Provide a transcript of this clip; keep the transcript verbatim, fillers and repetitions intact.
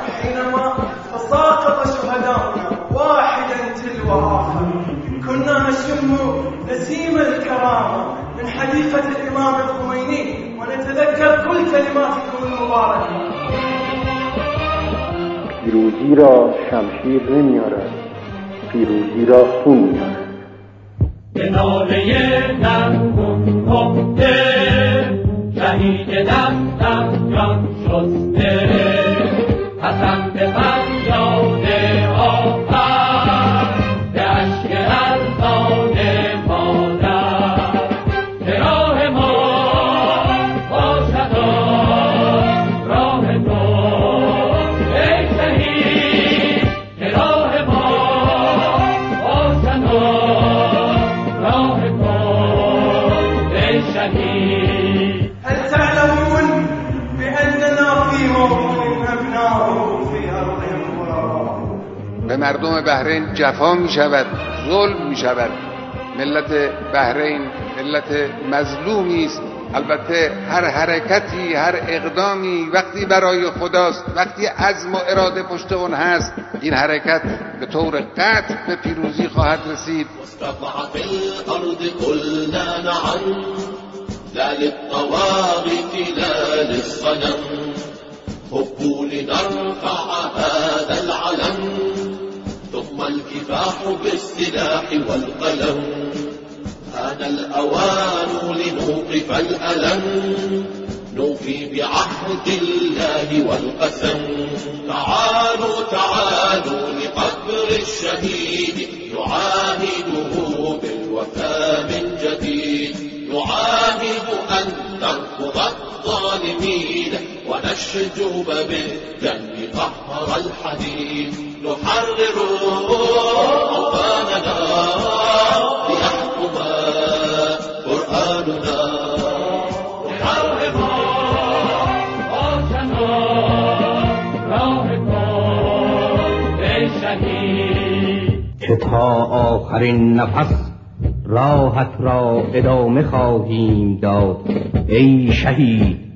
حينما تساقط شهداؤنا واحدا تلو آخر كنا نشم نسيم الكرامة من حديقة الإمام الخميني ونتذكر كل كلماتكم المباركة. پیروزی را شمشیر نمیارد، پیروزی را خون میارد. به ناله ننگون پخته شهید دستم جان شسته حسن به فریاد آفر به اشک ارزان مادر به راه ما باشد راه تو ای شهید که راه ما باشد راه تو ای شهید. هل تعلمون بأننا في موطن أبناؤه في أرضهم غرباء؟ به مردم بحرین جفا می شود، ظلم می شود. ملت بحرین ملت مظلومی است. البته هر حرکتی، هر اقدامی وقتی برای خداست، وقتی عزم و اراده پشت اون هست، این حرکت به طور قطع به پیروزی خواهد رسید. واستطاع في الأرض كلنا نعم لا للطواغيت لا للصنم هبوا لنرفع هذا العلم ثم الكفاح بالسلاح والقلم آن الأوان لنوقف الألم نوفي بعهد الله والقسم. تعالوا تعالوا لقبر الشهيد نعاهده بالوفاء من جديد نعاهد أن نرفض الظالمين ونشجب بالجنب قهر الحديد نحرر أوطاننا ليحكم قرآننا نحرر أوطاننا راه تو ای شهید که تا آخرین نفس راحت را ادامه خواهیم داد ای شهید.